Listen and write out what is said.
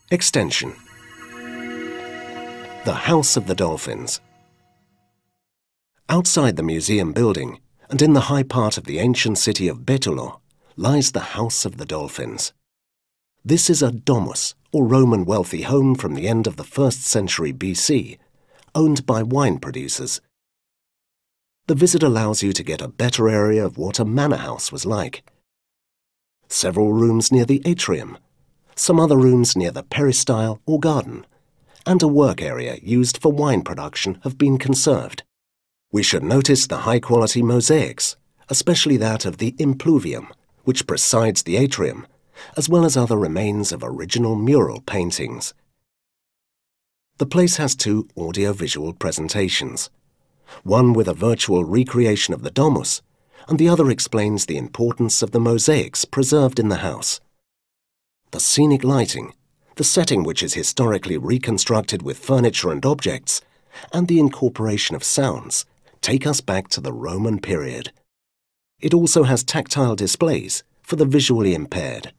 Extension. The House of the Dolphins. Outside the museum building, and in the high part of the ancient city of Betulo, lies the House of the Dolphins. This is a domus, or Roman wealthy home from the end of the 1st century BC, owned by wine producers. The visit allows you to get a better area of what a manor house was like. Several rooms near the atrium, some other rooms near the peristyle or garden, and a work area used for wine production have been conserved. We should notice the high-quality mosaics, especially that of the impluvium, which presides the atrium, as well as other remains of original mural paintings. The place has 2 audiovisual presentations, one with a virtual recreation of the domus, and the other explains the importance of the mosaics preserved in the house. The scenic lighting, the setting which is historically reconstructed with furniture and objects, and the incorporation of sounds take us back to the Roman period. It also has tactile displays for the visually impaired.